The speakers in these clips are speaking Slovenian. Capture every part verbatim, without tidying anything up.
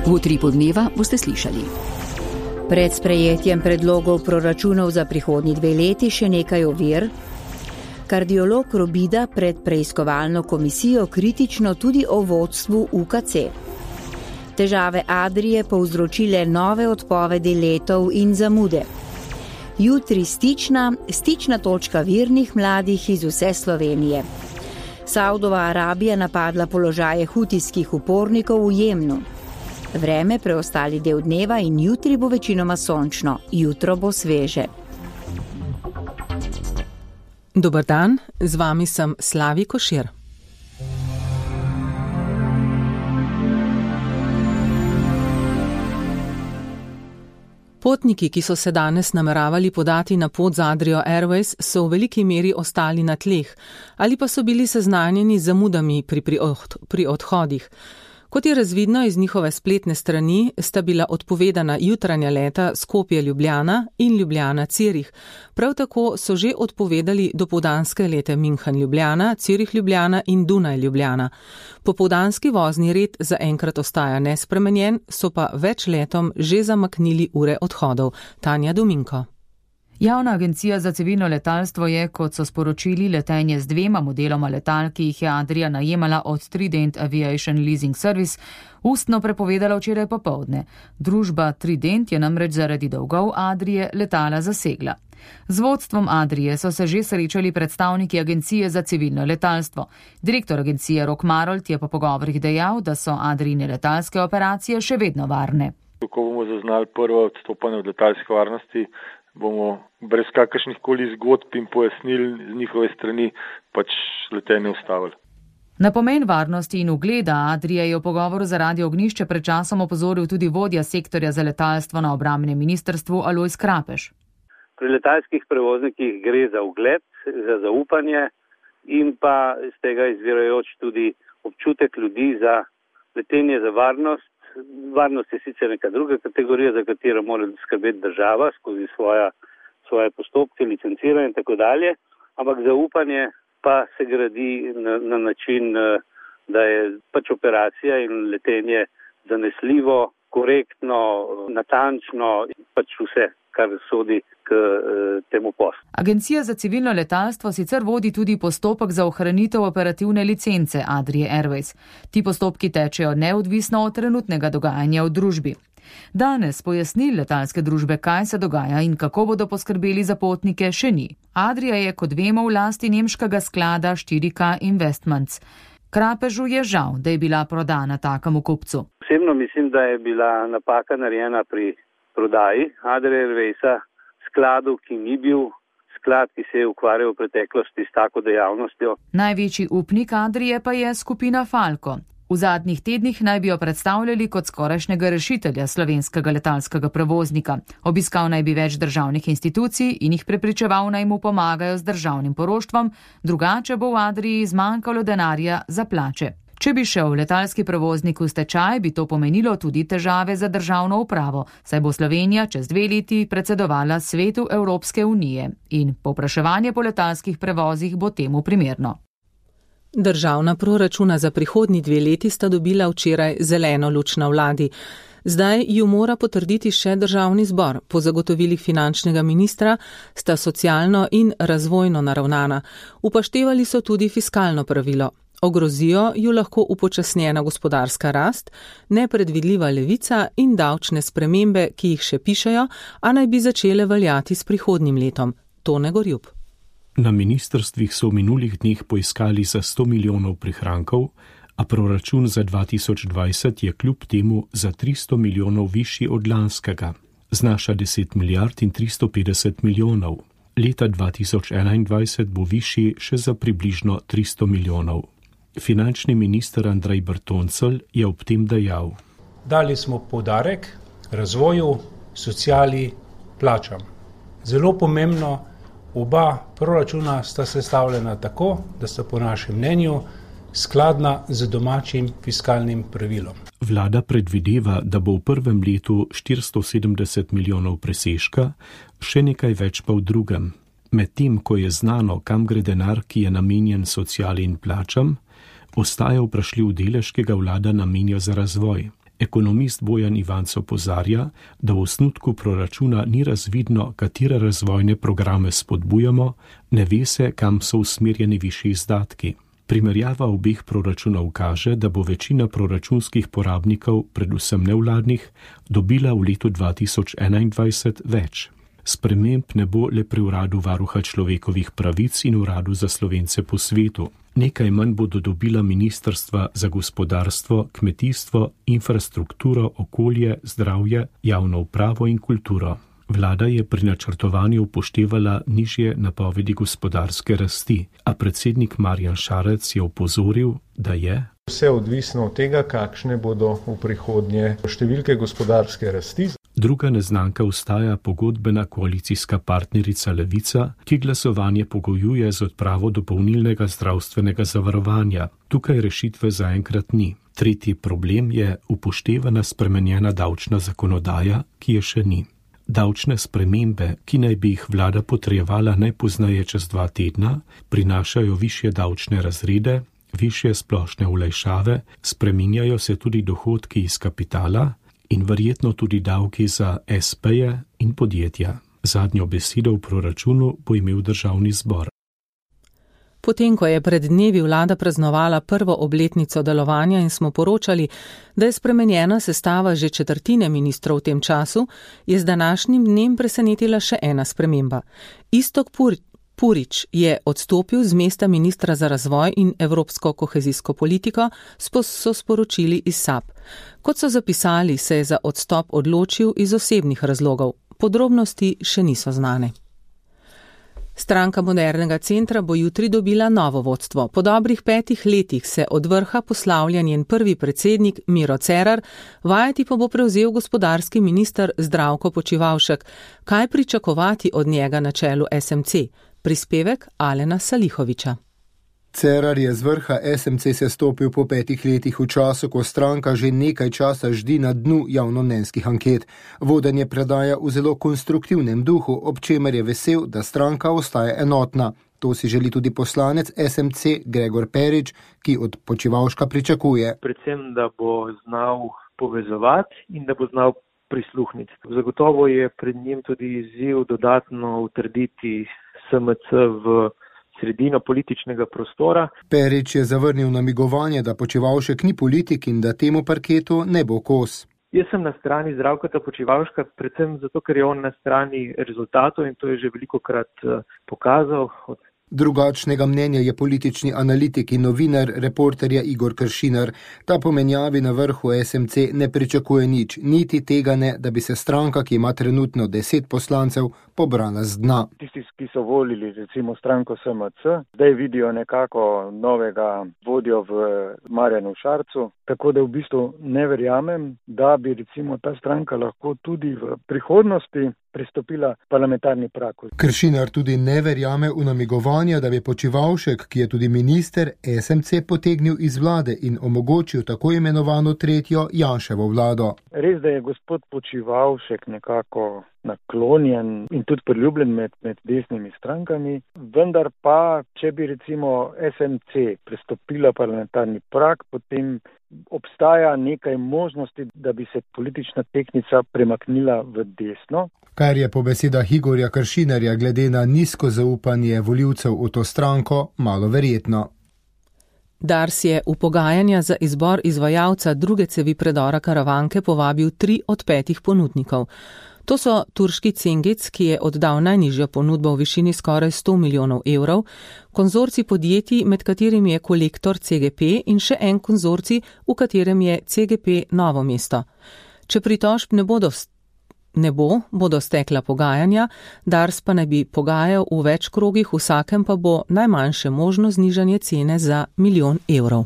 V Utripu dneva boste slišali. Pred sprejetjem predlogov proračunov za prihodnji dve leti še nekaj ovir. Kardiolog Robida pred preiskovalno komisijo kritično tudi o vodstvu U K C. Težave Adrie povzročile nove odpovedi letov in zamude. Jutri stična, stična točka virnih mladih iz vse Slovenije. Saudova Arabija napadla položaje hutijskih upornikov v Jemnu. Vreme preostali del dneva in jutri bo večinoma sončno, jutro bo sveže. Dober dan, z vami sem Slavi Košir. Potniki, ki so se danes nameravali podati na pot z Adrio Airways, so v veliki meri ostali na tleh ali pa so bili seznanjeni z zamudami pri, pri, od, pri odhodih. Kot je razvidno iz njihove spletne strani, sta bila odpovedana jutranja leta Skopje-Ljubljana in Ljubljana-Cirih. Prav tako so že odpovedali dopoldanske lete München-Ljubljana, Cirih-Ljubljana in Dunaj-Ljubljana. Popoldanski vozni red zaenkrat ostaja nespremenjen, so pa več letom že zamaknili ure odhodov. Tanja Dominko. Javna agencija za civilno letalstvo je, kot so sporočili, letenje z dvema modeloma letal, ki jih je Adria najemala od Trident Aviation Leasing Service, ustno prepovedala včeraj popoldne. Družba Trident je namreč zaradi dolgov Adrie letala zasegla. Z vodstvom Adrie so se že srečali predstavniki agencije za civilno letalstvo. Direktor agencije Rok Marolt je po pogovorih dejal, da so Adrine letalske operacije še vedno varne. Ko bomo zaznali prvo odstopanje od letalske varnosti, bomo brez kakršnih koli zgodb in pojasnil z njihove strani pač letenje ustavili. Na pomen varnosti in ugleda Adrie je v pogovoru za Radio Ognjišče pred časom opozoril tudi vodja sektorja za letalstvo na obrambnem ministrstvu Alojz Krapeš. Pri letalskih prevoznikih gre za ugled, za zaupanje in pa iz tega izvirajoč tudi občutek ljudi za letenje za varnost. Varnost je sicer neka druga kategorija, za katero mora skrbeti država skozi svoja, svoje postopke, licenciranje in tako dalje, ampak zaupanje pa se gradi na, na način, da je pač operacija in letenje zanesljivo, korektno, natančno, pač vse, kar sodi k temu poslu. Agencija za civilno letalstvo sicer vodi tudi postopek za ohranitev operativne licence Adrie Airways. Ti postopki tečejo neodvisno od trenutnega dogajanja v družbi. Danes pojasnil letalske družbe, kaj se dogaja in kako bodo poskrbeli za potnike, še ni. Adria je, kot vemo, v lasti nemškega sklada štiri K Investments. Krapežu je žal, da je bila prodana takemu kupcu. Osebno mislim, da je bila napaka narejena pri prodaji Adria Airwaysa skladu, ki ni bil sklad, ki se je ukvarjal v preteklosti s tako dejavnostjo. Največji upnik Adrie pa je skupina Falco. V zadnjih tednih naj bi jo predstavljali kot skorajšnjega rešitelja slovenskega letalskega prevoznika. Obiskal naj bi več državnih institucij in jih prepričeval, naj mu pomagajo z državnim poroštvom, drugače bo v Adrii zmanjkalo denarja za plače. Če bi šel letalski prevoznik v stečaj, bi to pomenilo tudi težave za državno upravo, saj bo Slovenija čez dve leti predsedovala Svetu Evropske unije in povpraševanje po letalskih prevozih bo temu primerno. Državna proračuna za prihodnji dve leti sta dobila včeraj zeleno luč na vladi. Zdaj ju mora potrditi še državni zbor. Po zagotovilih finančnega ministra sta socialno in razvojno naravnana. Upoštevali so tudi fiskalno pravilo. Ogrozijo ju lahko upočasnjena gospodarska rast, nepredvidljiva levica in davčne spremembe, ki jih še pišejo, a naj bi začele veljati s prihodnjim letom. Tone Gorjup. Na ministrstvih so v minulih dneh poiskali za sto milijonov prihrankov, a proračun za dva tisoč dvajset je kljub temu za tristo milijonov višji od lanskega. Znaša deset milijard in tristo petdeset milijonov. Leta dva tisoč enaindvajset bo višji še za približno tristo milijonov. Finančni minister Andrej Bertoncelj je ob tem dejal. Dali smo poudarek razvoju, sociali, plačam. Zelo pomembno, oba proračuna sta sestavljena tako, da sta po našem mnenju skladna z domačim fiskalnim pravilom. Vlada predvideva, da bo v prvem letu štiristo sedemdeset milijonov presežka, še nekaj več pa v drugem. Medtem, ko je znano, kam gre denar, ki je namenjen sociali in plačam, ostaja vprašljiv delež, ki ga vlada namenja za razvoj. Ekonomist Bojan Ivanc opozarja, da v osnutku proračuna ni razvidno, katere razvojne programe spodbujamo, ne ve se, kam so usmerjeni višji izdatki. Primerjava obeh proračunov kaže, da bo večina proračunskih porabnikov, predvsem nevladnih, dobila v letu dva tisoč enaindvajset več. Sprememb ne bo le pri uradu varuha človekovih pravic in uradu za Slovence po svetu. Nekaj manj bodo dobila ministrstva za gospodarstvo, kmetijstvo, infrastrukturo, okolje, zdravje, javno upravo in kulturo. Vlada je pri načrtovanju upoštevala nižje napovedi gospodarske rasti, a predsednik Marjan Šarec je opozoril, da je vse odvisno od tega, kakšne bodo v prihodnje številke gospodarske rasti. Druga neznanka ostaja pogodbena koalicijska partnerica Levica, ki glasovanje pogojuje z odpravo dopolnilnega zdravstvenega zavarovanja. Tukaj rešitve zaenkrat ni. Tretji problem je upoštevana spremenjena davčna zakonodaja, ki je še ni. Davčne spremembe, ki naj bi jih vlada potrjevala najpozneje čez dva tedna, prinašajo višje davčne razrede, višje splošne olajšave, spreminjajo se tudi dohodki iz kapitala in verjetno tudi davki za es pe-je in podjetja. Zadnjo besedo v proračunu bo imel državni zbor. Potem, ko je pred dnevi vlada praznovala prvo obletnico delovanja in smo poročali, da je spremenjena sestava že četrtine ministrov v tem času, je z današnjim dnem presenetila še ena sprememba. Iztok Purič je odstopil z mesta ministra za razvoj in evropsko kohezijsko politiko, so sporočili iz S A P. Kot so zapisali, se je za odstop odločil iz osebnih razlogov. Podrobnosti še niso znane. Stranka Modernega centra bo jutri dobila novo vodstvo. Po dobrih petih letih se od vrha poslavlja njen prvi predsednik Miro Cerar, vajeti pa bo prevzel gospodarski minister Zdravko Počivalšek. Kaj pričakovati od njega na čelu es em ce? Prispevek Alena Salihoviča. Cerar je z vrha es em ce sestopil po petih letih v času, ko stranka že nekaj časa ždi na dnu javnomnenjskih anket. Vodenje predaja v zelo konstruktivnem duhu, ob čemer je vesel, da stranka ostaja enotna. To si želi tudi poslanec es em ce Gregor Perič, ki od Počivalška pričakuje. Predvsem, da bo znal povezovati in da bo znal prisluhniti. Zagotovo je pred njim tudi izziv dodatno utrditi es em ce v sredino političnega prostora. Perič je zavrnil namigovanje, da Počivalšek ni politik in da temu parketu ne bo kos. Jaz sem na strani Zdravka Počivalška, predvsem zato, ker je on na strani rezultatov in to je že velikokrat pokazal. Drugačnega mnenja je politični analitik in novinar Reporterja Igor Kršinar. Ta po menjavi na vrhu es em ce ne pričakuje nič, niti tega ne, da bi se stranka, ki ima trenutno deset poslancev, pobrala z dna. Tisti, ki so volili recimo stranko es em ce, zdaj vidijo nekako novega vodjo v Marjanu Šarcu, tako da v bistvu ne verjamem, da bi recimo ta stranka lahko tudi v prihodnosti pristopila parlamentarni prag. Kršinar tudi ne verjame v namigovanje, da bi Počivalšek, ki je tudi minister, es em ce potegnil iz vlade in omogočil tako imenovano tretjo Janševo vlado. Res, da je gospod Počivalšek nekako naklonjen in tudi priljubljen med, med desnimi strankami, vendar pa, če bi recimo es em ce pristopila parlamentarni prag, potem obstaja nekaj možnosti, da bi se politična tehtnica premaknila v desno. Kar je po besedah Igorja Kršinarja glede na nizko zaupanje volivcev v to stranko malo verjetno. Dars je v pogajanja za izbor izvajalca druge cevi predora Karavanke povabil tri od petih ponudnikov. To so turški Cengiz, ki je oddal najnižjo ponudbo v višini skoraj sto milijonov evrov, konzorcij podjetij, med katerimi je Kolektor ce ge pe in še en konzorcij, v katerem je ce ge pe Novo mesto. Če pritožb ne bodo Ne bo, bodo stekla pogajanja, Dars pa naj bi pogajal v več krogih, vsakem pa bo najmanjše možno znižanje cene za milijon evrov.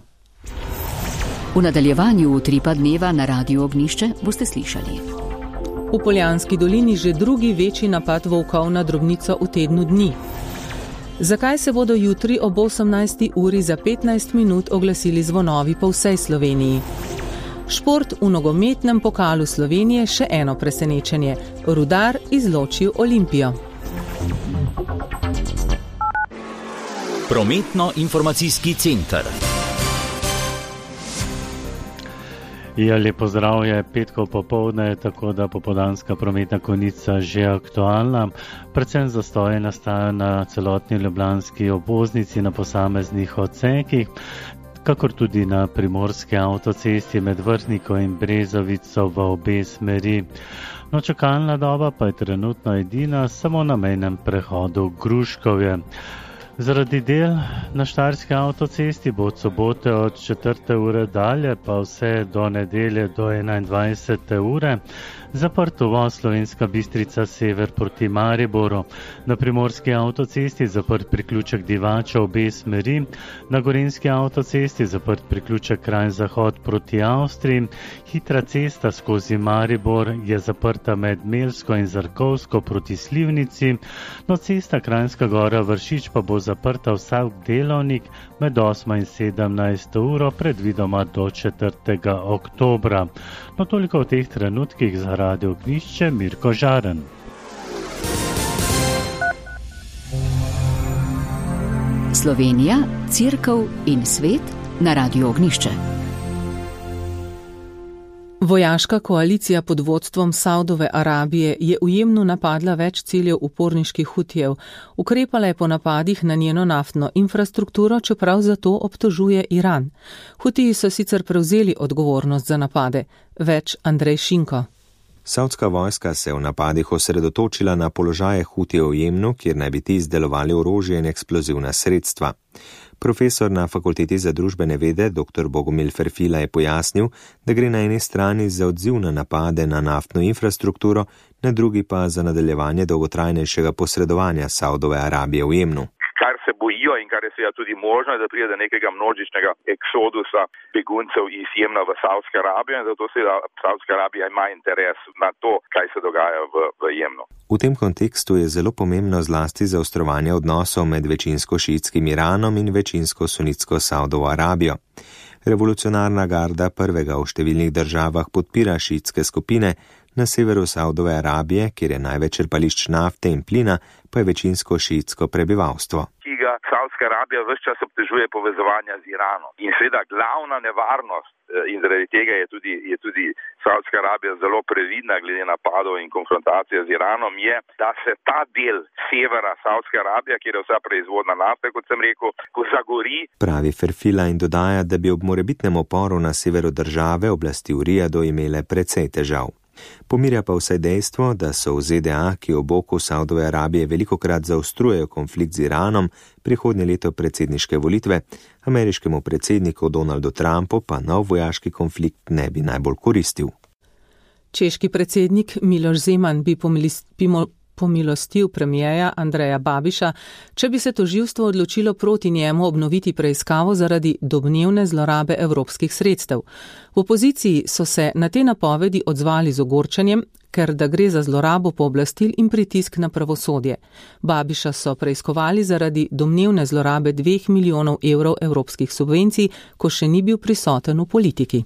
V nadaljevanju Utripa dneva na Radiu Ognjišče boste slišali. V Poljanski dolini že drugi večji napad volkov na drobnico v tednu dni. Zakaj se bodo jutri ob osemnajsti uri za petnajst minut oglasili zvonovi po vsej Sloveniji? Šport v nogometnem pokalu Slovenije še eno presenečenje. Rudar izločil Olimpijo. Prometno-informacijski center. Ja, lepo zdravje, petkov popoldne, tako da popoldanska prometna konica že aktualna. Predvsem zastoje nastajajo na celotni ljubljanski obvoznici na posameznih odsekih, kakor tudi na primorski avtocesti med Vrhnikom in Brezovico v obe smeri. No, čakalna doba pa je trenutno edina samo na mejnem prehodu Gruškovje. Zaradi del na štajerski avtocesti bo od sobote od četrte ure dalje pa vse do nedelje do enaindvajsete ure zaprt uvoz Slovenska Bistrica sever proti Mariboru. Na primorski avtocesti zaprt priključek Divača obe smeri, na gorenjski avtocesti zaprt priključek kraj zahod proti Avstriji, hitra cesta skozi Maribor je zaprta med Melsko in Zarkovsko proti Slivnici, no cesta Kranjska Gora Vršič pa bo zaprta vsak delovnik med osmo in sedemnajsto uro, predvidoma do četrtega oktobra. No, toliko v teh trenutkih za Radio Ognjišče, Mirko Žaren. Slovenija, Cerkev in svet na Radio Ognjišče. Vojaška koalicija pod vodstvom Saudove Arabije je v Jemnu napadla več ciljev uporniških Hutijev. Ukrepala je po napadih na njeno naftno infrastrukturo, čeprav za to obtožuje Iran. Hutiji so sicer prevzeli odgovornost za napade. Več Andrej Šinko. Saudska vojska se je v napadih osredotočila na položaje Hutijev v Jemnu, kjer naj bi ti izdelovali orožje in eksplozivna sredstva. Profesor na Fakulteti za družbene vede, dr. Bogomil Ferfila, je pojasnil, da gre na eni strani za odziv na napade na naftno infrastrukturo, na drugi pa za nadaljevanje dolgotrajnejšega posredovanja Saudove Arabije v Jemnu. Kar se bojijo in kar je seveda tudi možno, da pride do nekega množičnega eksodusa beguncev iz Jemna v Saudsko Arabijo, in zato seveda Saudska Arabija ima interes na to, kaj se dogaja v, v Jemnu. V tem kontekstu je zelo pomembno zlasti zaostrovanje odnosov med večinsko šiitskim Iranom in večinsko sunitsko Saudovo Arabijo. Revolucionarna garda prvega v številnih državah podpira šiitske skupine, na severu Saudove Arabije, kjer je največ črpališč nafte in plina, pa je večinsko šiitsko prebivalstvo. Ki ga Saudska Arabija ves čas obtežuje povezovanja z Iranom. In seveda glavna nevarnost, in zaradi tega je tudi, je tudi Saudska Arabija zelo previdna glede napadov in konfrontacije z Iranom, je, da se ta del severa Saudske Arabije, kjer je vsa proizvodna nafte, kot sem rekel, ko zagori. Pravi Ferfila in dodaja, da bi ob morebitnem oporu na severu države oblasti v Rijadu imele precej težav. Pomirja pa vse dejstvo, da so v Z D A, ki ob boku Saudove Arabije velikokrat zaostrujejo konflikt z Iranom, prihodnje leto predsedniške volitve, ameriškemu predsedniku Donaldu Trumpu pa nov vojaški konflikt ne bi najbolj koristil. Češki predsednik Miloš Zeman bi pomilil pomilostil premijeja Andreja Babiša, če bi se tožilstvo odločilo proti njemu obnoviti preiskavo zaradi domnevne zlorabe evropskih sredstev. V opoziciji so se na te napovedi odzvali z ogorčenjem, ker da gre za zlorabo pooblastil in pritisk na pravosodje. Babiša so preiskovali zaradi domnevne zlorabe dveh milijonov evrov evropskih subvencij, ko še ni bil prisoten v politiki.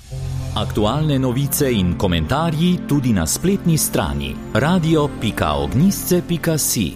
Aktualne novice in komentarji tudi na spletni strani radio pika ognjišče pika si.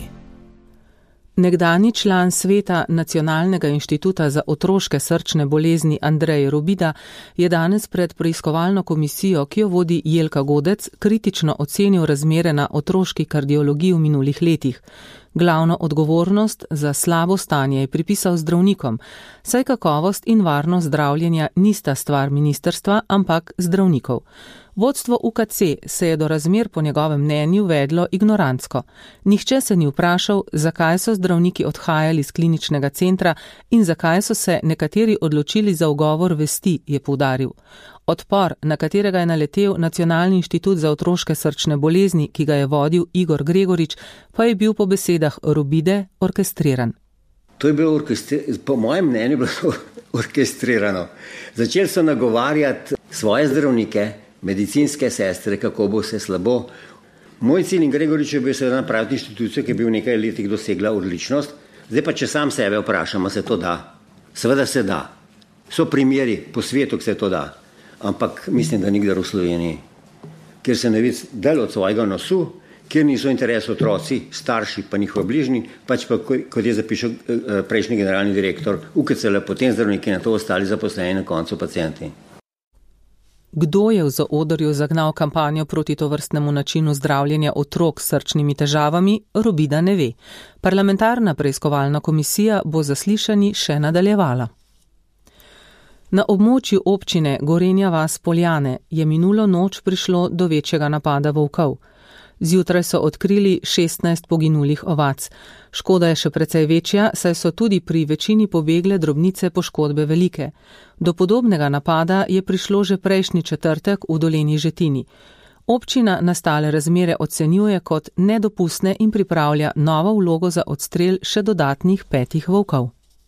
Nekdanji član sveta Nacionalnega inštituta za otroške srčne bolezni Andrej Robida je danes pred preiskovalno komisijo, ki jo vodi Jelka Godec, kritično ocenil razmere na otroški kardiologiji v minulih letih. Glavno odgovornost za slabo stanje je pripisal zdravnikom, saj kakovost in varnost zdravljenja nista stvar ministrstva, ampak zdravnikov. Vodstvo U K C se je do razmer po njegovem mnenju vedlo ignorantsko. Nihče se ni vprašal, zakaj so zdravniki odhajali iz kliničnega centra in zakaj so se nekateri odločili za ugovor vesti, je poudaril. Odpor, na katerega je naletel Nacionalni inštitut za otroške srčne bolezni, ki ga je vodil Igor Gregorič, pa je bil po besedah Robide orkestriran. To je bilo, po mojem mnenju, bilo orkestrirano. Začeli so nagovarjati svoje zdravnike, medicinske sestre, kako bo vse slabo. Moj cilj in Gregorič je bil seveda napraviti inštitucijo, ki je bil v nekaj letih dosegla odličnost. Zdaj pa, če sam sebe vprašam, se to da? Seveda se da. So primeri po svetu, ki se to da. Ampak mislim, da nikdar v Sloveniji, kjer se ne vidi del od svojega nosu, kjer niso interes otroci, starši pa njihovi bližnji, pač pa, kot je zapišel prejšnji generalni direktor U K C L, potem zdravniki, na to ostali zaposleni, na koncu pacienti. Kdo je v zaodrju zagnal kampanjo proti tovrstnemu načinu zdravljenja otrok s srčnimi težavami, Robida ne ve. Parlamentarna preiskovalna komisija bo zaslišanji še nadaljevala. Na območju občine Gorenja vas Poljane je minulo noč prišlo do večjega napada volkov. Zjutraj so odkrili šestnajst poginulih ovac. Škoda je še precej večja, saj so tudi pri večini pobegle drobnice poškodbe velike. Do podobnega napada je prišlo že prejšnji četrtek v Dolenji Žetini. Občina nastale razmere ocenjuje kot nedopustne in pripravlja novo vlogo za odstrel še dodatnih petih volkov.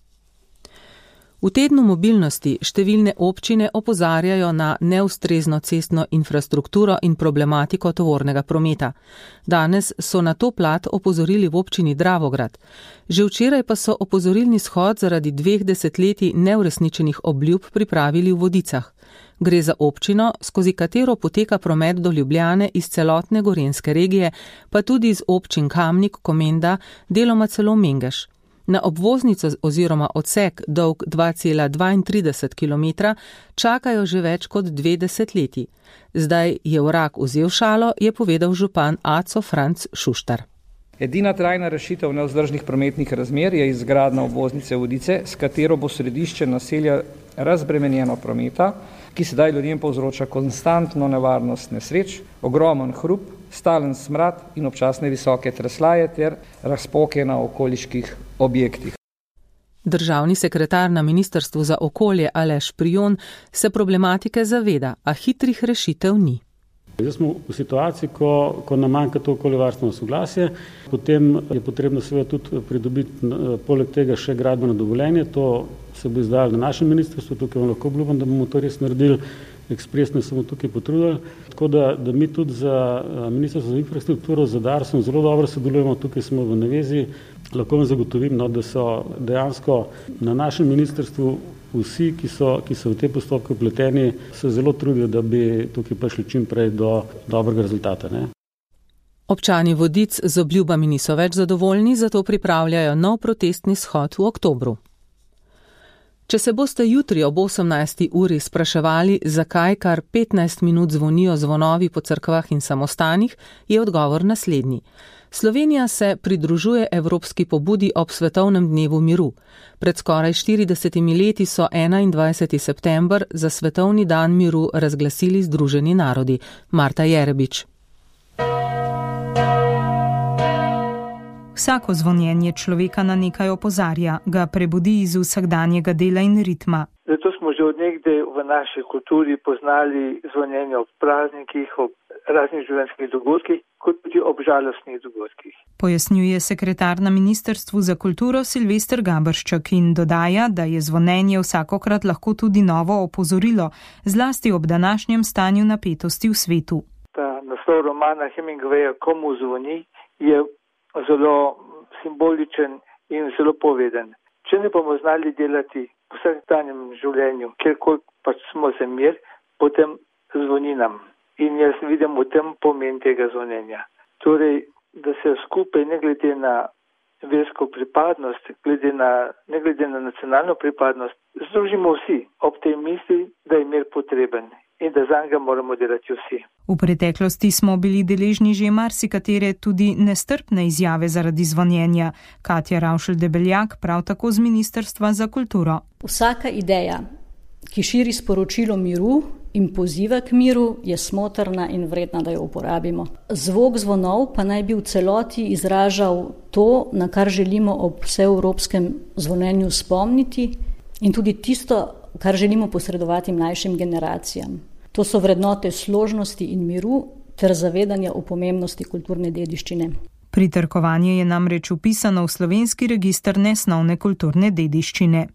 V tednu mobilnosti številne občine opozarjajo na neustrezno cestno infrastrukturo in problematiko tovornega prometa. Danes so na to plat opozorili v občini Dravograd. Že včeraj pa so opozorilni shod zaradi dveh desetletij neuresničenih obljub pripravili v Vodicah. Gre za občino, skozi katero poteka promet do Ljubljane iz celotne gorenjske regije, pa tudi iz občin Kamnik, Komenda, deloma celo Mengeš. Na obvoznico oziroma odsek dolg dva cela dvaintrideset kilometra čakajo že več kot dve desetletji. Zdaj je vrag vzel šalo, je povedal župan Aco Franc Šuštar. Edina trajna rešitev nevzdržnih prometnih razmer je izgradnja obvoznice Vodice, s katero bo središče naselja razbremenjeno prometa, ki sedaj ljudem povzroča konstantno nevarnost nesreč, ogromen hrup, stalen smrad in občasne visoke treslaje ter razpoke na okoliških objektih. Državni sekretar na Ministrstvu za okolje Aleš Prijon se problematike zaveda, a hitrih rešitev ni. Zdaj smo v situaciji, ko, ko nam manjka to okoljevarstveno soglasje, potem je potrebno seveda tudi pridobiti poleg tega še gradbeno dovoljenje, to se bo izdajalo na našem ministrstvu, tukaj vam lahko obljubim, da bomo to res naredili, ekspresno se bomo tukaj potrudili, tako da, da mi tudi za Ministrstvo za infrastrukturo, za Darsom zelo dobro sodelujemo, tukaj smo v navezi, lahko vam zagotovim, no, da so dejansko na našem ministrstvu vsi, ki so, ki so v te postopke vpleteni, se zelo trudijo, da bi tukaj prišli čim prej do dobrega rezultata. Ne? Občani Vodic z obljubami niso več zadovoljni, zato pripravljajo nov protestni shod v oktobru. Če se boste jutri ob osemnajsti uri spraševali, zakaj kar petnajst minut zvonijo zvonovi po cerkvah in samostanih, je odgovor naslednji. Slovenija se pridružuje evropski pobudi ob svetovnem dnevu miru. Pred skoraj štiridesetimi leti so enaindvajseti september za svetovni dan miru razglasili Združeni narodi. Marta Jerebič. Vsako zvonjenje človeka na nekaj opozarja, ga prebudi iz vsakdanjega dela in ritma. Zato smo že od nekdaj v naši kulturi poznali zvonjenje ob praznikih, ob raznih življenjskih dogodkih, kot tudi ob žalostnih dogodkih. Pojasnjuje sekretar na Ministrstvu za kulturo Silvester Gabrščak in dodaja, da je zvonjenje vsakokrat lahko tudi novo opozorilo, zlasti ob današnjem stanju napetosti v svetu. Ta naslov romana Hemingwaya Komu zvoni je zelo simboličen in zelo poveden. Če ne bomo znali delati v vsakdanjem življenju, kjerkoli pač smo za mir, potem zvoni nam. In jaz vidim v tem pomen tega zvonjenja. Torej, da se skupaj, ne glede na versko pripadnost, glede na, ne glede na nacionalno pripadnost, združimo vsi ob tej misli, da je mir potreben in da zanj ga moramo delati vsi. V preteklosti smo bili deležni že marsikatere tudi nestrpne izjave zaradi zvonjenja. Katja Ravšelj-Debeljak, prav tako z Ministrstva za kulturo. Vsaka ideja, ki širi sporočilo miru in poziva k miru, je smotrna in vredna, da jo uporabimo. Zvok zvonov pa naj bi v celoti izražal to, na kar želimo ob vseevropskem zvonjenju spomniti in tudi tisto, kar želimo posredovati mlajšim generacijam. To so vrednote složnosti in miru ter zavedanja o pomembnosti kulturne dediščine. Pritrkovanje je namreč upisano v slovenski register nesnovne kulturne dediščine.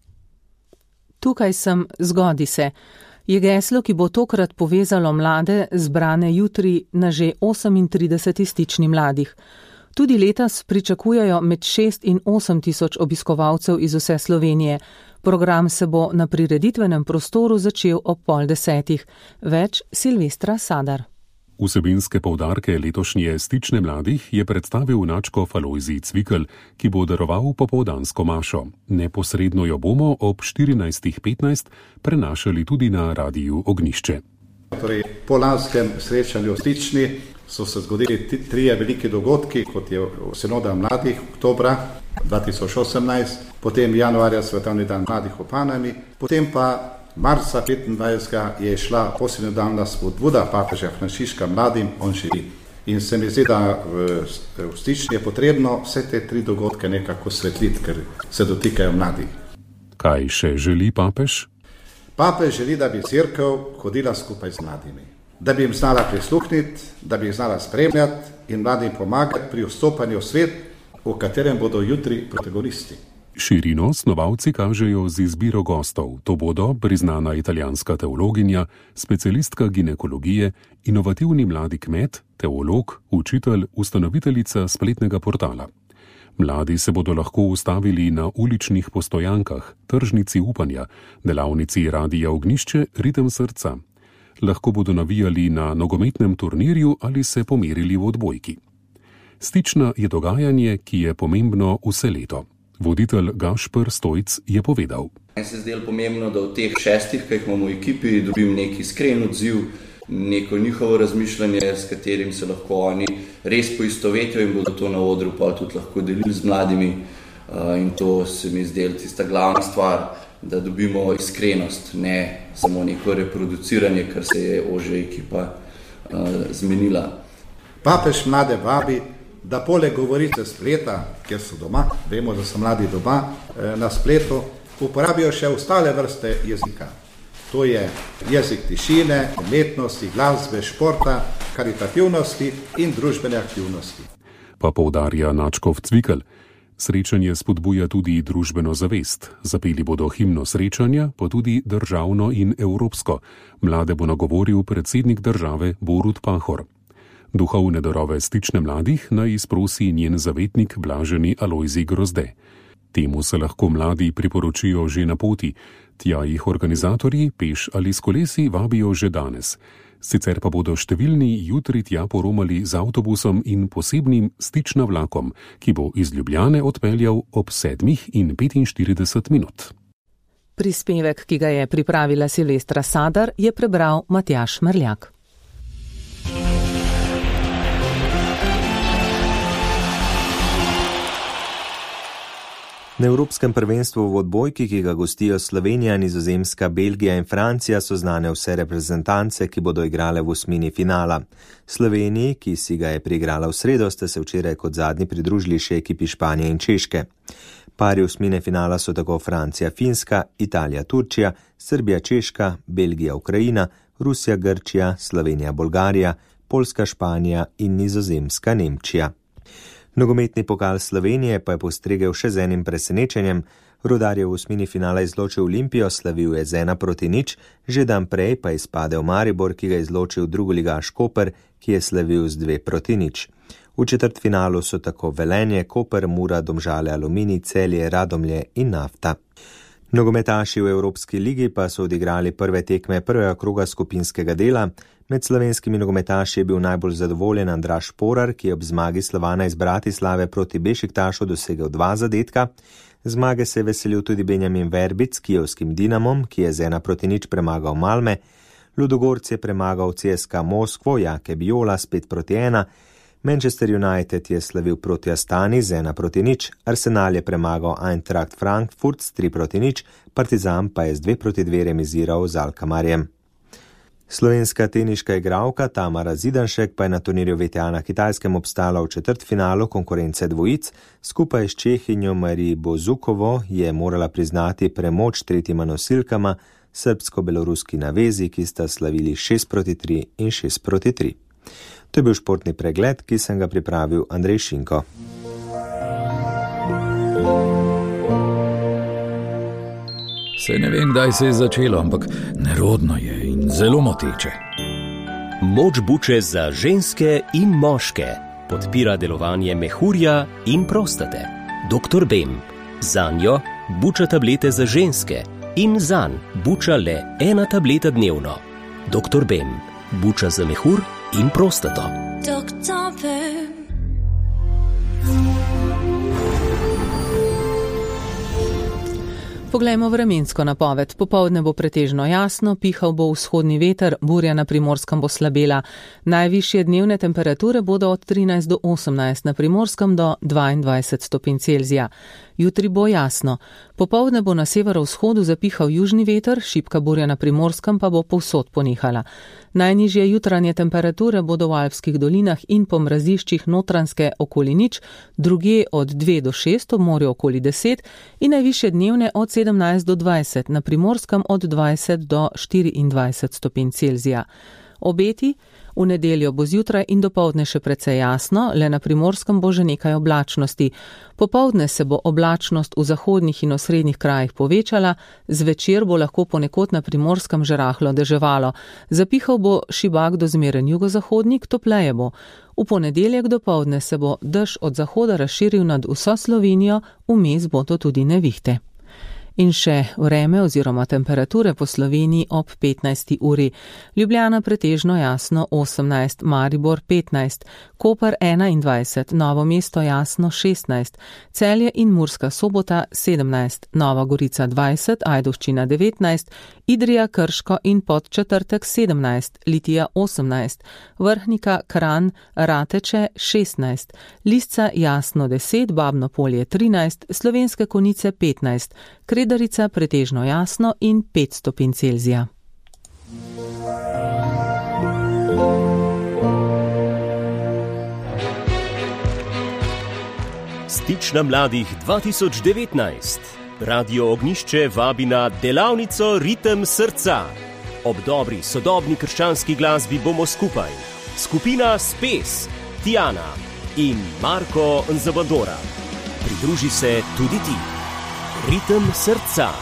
Tukaj sem, zgodi se, je geslo, ki bo tokrat povezalo mlade, zbrane jutri na že osemintrideseti stični mladih. Tudi letos pričakujejo med šest in osem tisoč obiskovalcev iz vse Slovenije. Program se bo na prireditvenem prostoru začel ob pol desetih. Več Silvestra Sadar. Vsebinske poudarke letošnje stične mladih je predstavil nadškof Alojzij Cvikl, ki bo daroval popoldansko mašo. Neposredno jo bomo ob štirinajstih petnajst prenašali tudi na Radiu Ognjišče. Torej, po lanskem srečanju v Stični so se zgodili trije veliki dogodki, kot je Sinoda mladih oktobra dva tisoč osemnajst, potem januarja Svetovni dan mladih v Panami, potem pa marca petindvajsetega je šla posinodalna spodbuda papeža Frančiška mladim, on živi. In se mi zdi, da v, v Stični je potrebno vse te tri dogodke nekako svetliti, ker se dotikajo mladih. Kaj še želi papež? Papež želi, da bi cerkev hodila skupaj z mladimi. Da bi jim znala prisluhniti, da bi jih znala spremljati in mladim pomagati pri vstopanju v svet, v katerem bodo jutri protagonisti. Širino snovalci kažejo z izbiro gostov. To bodo priznana italijanska teologinja, specialistka ginekologije, inovativni mladi kmet, teolog, učitelj, ustanoviteljica spletnega portala. Mladi se bodo lahko ustavili na uličnih postojankah, tržnici upanja, delavnici Radia Ognjišče, Ritem srca. Lahko bodo navijali na nogometnem turnirju ali se pomerili v odbojki. Stična je dogajanje, ki je pomembno vse leto. Voditelj Gašper Stojc je povedal. Meni se zdelo pomembno, da v teh šestih, ki jih imamo v ekipi, dobim nek iskren odziv, neko njihovo razmišljanje, s katerim se lahko oni res poistovetijo in bodo to na odru pa tudi lahko delili z mladimi. In to se mi zdelo tista glavna stvar, da dobimo iskrenost, ne samo neko reproduciranje, kar se je ožja ekipa zmenila. Papež mlade vabi, da poleg govorice spleta, kjer so doma, vemo, da so mladi doma na spletu, uporabijo še ostale vrste jezika. To je jezik tišine, umetnosti, glasbe, športa, karitativnosti in družbene aktivnosti. Pa poudarja Načkov Cvikl. Srečanje spodbuja tudi družbeno zavest. Zapeli bodo himno srečanja, pa tudi državno in evropsko. Mlade bo nagovoril predsednik države Borut Pahor. Duhovne darove Stične mladih naj izprosi njen zavetnik blaženi Alojzij Grozde. Temu se lahko mladi priporočijo že na poti. Tja jih organizatorji peš ali s kolesi vabijo že danes. Sicer pa bodo številni jutri tja poromali z avtobusom in posebnim Stična vlakom, ki bo iz Ljubljane odpeljal ob sedmih in petinštirideset minut. Prispevek, ki ga je pripravila Silvestra Sadar, je prebral Matjaž Merljak. Na Evropskem prvenstvu v odbojki, ki ga gostijo Slovenija, Nizozemska, Belgija in Francija, so znane vse reprezentance, ki bodo igrale v osmini finala. Sloveniji, ki si ga je priigrala v sredo, ste se včeraj kot zadnji pridružili še ekipi Španije in Češke. Pari osmine finala so tako Francija, Finska, Italija, Turčija, Srbija, Češka, Belgija, Ukrajina, Rusija, Grčija, Slovenija, Bolgarija, Poljska, Španija in Nizozemska, Nemčija. Nogometni pokal Slovenije pa je postregel še z enim presenečenjem. Rudar je v osmini finala izločil Olimpijo, slavil je z ena proti nič, že dan prej pa je izpadel Maribor, ki ga je izločil drugoligaš Koper, ki je slavil z dve proti nič. V četrtfinalu so tako Velenje, Koper, Mura, Domžale, Aluminij, Celje, Radomlje in Nafta. Nogometaši v Evropski ligi pa so odigrali prve tekme prvega kroga skupinskega dela. Med slovenskimi nogometaši je bil najbolj zadovoljen Andraž Porar, ki je ob zmagi Slovana iz Bratislave proti Bešiktašu dosegel dva zadetka. Zmage se je veselil tudi Benjamin Verbic s kijevskim Dinamom, ki je z ena proti nič premagal Malme. Ludogorc je premagal C S K Moskvo, Jake Biola s pet proti ena. Manchester United je slavil proti Astani z ena proti nič, Arsenal je premagal Eintracht Frankfurt s tri proti nič, Partizan pa je z dve proti dve remiziral z Alkamarjem. Slovenska teniška igralka Tamara Zidanšek pa je na turnirju V T A na Kitajskem obstala v četrtfinalu konkurence dvojic. Skupaj s Čehinjo Marij Bozukovo je morala priznati premoč tretjima nosilkama, srbsko-beloruski navezi, ki sta slavili šest proti tri in šest proti tri. To je bil športni pregled, ki sem ga pripravil Andrej Šinko. Se ne vem, kdaj se je začelo, ampak nerodno je in zelo moteče. Moč buče za ženske in moške podpira delovanje mehurja in prostate. doktor Bem. Zanjo buča tablete za ženske in zanj buča le ena tableta dnevno. doktor Bem. Buča za mehur in prostato. doktor Bem. Poglejmo vremensko napoved. Popoldne bo pretežno jasno, pihal bo vzhodni veter, burja na Primorskem bo slabela. Najvišje dnevne temperature bodo od trinajst do osemnajst, na Primorskem do dvaindvajset stopinj Celzija. Jutri bo jasno. Popoldne bo na severovzhodu zapihal južni veter, šibka burja na Primorskem pa bo povsod ponehala. Najnižje jutranje temperature bodo v alpskih dolinah in po mraziščih Notranjske okoli nič, drugje od dve do šest, ob morju okoli deset in najvišje dnevne od sedemnajst do dvajset, na Primorskem od dvajset do štiriindvajset stopinj Celzija. Obeti: v nedeljo bo zjutraj in dopoldne še precej jasno, le na Primorskem bo že nekaj oblačnosti. Popoldne se bo oblačnost v zahodnih in osrednjih krajih povečala, zvečer bo lahko ponekod na Primorskem že rahlo deževalo. Zapihal bo šibak do zmeren jugozahodnik, topleje bo. V ponedeljek dopoldne se bo dež od zahoda razširil nad vso Slovenijo, vmes bodo tudi nevihte. In še vreme oziroma temperature po Sloveniji ob petnajsti uri. Ljubljana pretežno jasno osemnajst, Maribor petnajst, Koper enaindvajset, Novo mesto jasno šestnajst, Celje in Murska Sobota sedemnajst, Nova Gorica dvajset, Ajdovščina devetnajst, Idrija, Krško in Podčetrtek sedemnajst, Litija osemnajst, Vrhnika, Kranj, Rateče šestnajst, Lisca jasno deset, Babno Polje trinajst, Slovenske Konjice petnajst, Kredarica pretežno jasno in pet stopinj Celzija. Stična mladih dva tisoč devetnajst. Radio Ognjišče vabi na delavnico Ritem srca. Ob dobri, sodobni krščanski glasbi bomo skupaj. Skupina Spes, Tijana in Marko Nzabandora. Pridruži se tudi ti. Ritem srca.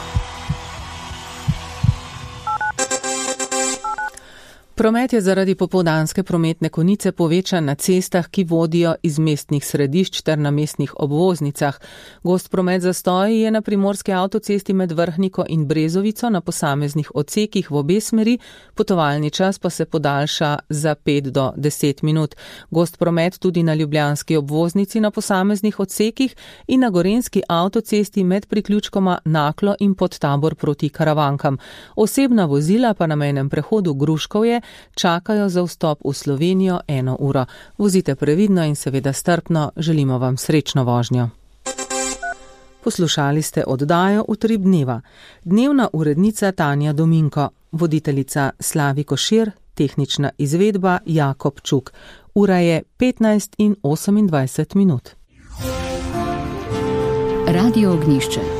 Promet je zaradi popoldanske prometne konice povečan na cestah, ki vodijo iz mestnih središč ter na mestnih obvoznicah. Gost promet zastoji je na primorski avtocesti med Vrhniko in Brezovico na posameznih odsekih v obe smeri, potovalni čas pa se podaljša za pet do deset minut. Gost promet tudi na ljubljanski obvoznici na posameznih odsekih in na gorenjski avtocesti med priključkoma Naklo in Podtabor proti Karavankam. Osebna vozila pa na mejnem prehodu Gruškovje čakajo za vstop v Slovenijo eno uro. Vozite previdno in seveda strpno, želimo vam srečno vožnjo. Poslušali ste oddajo Utrip dneva. Dnevna urednica Tanja Dominko, voditeljica Slavi Košir, tehnična izvedba Jakob Čuk. Ura je petnajst in osemindvajset minut. Radio Ognjišče.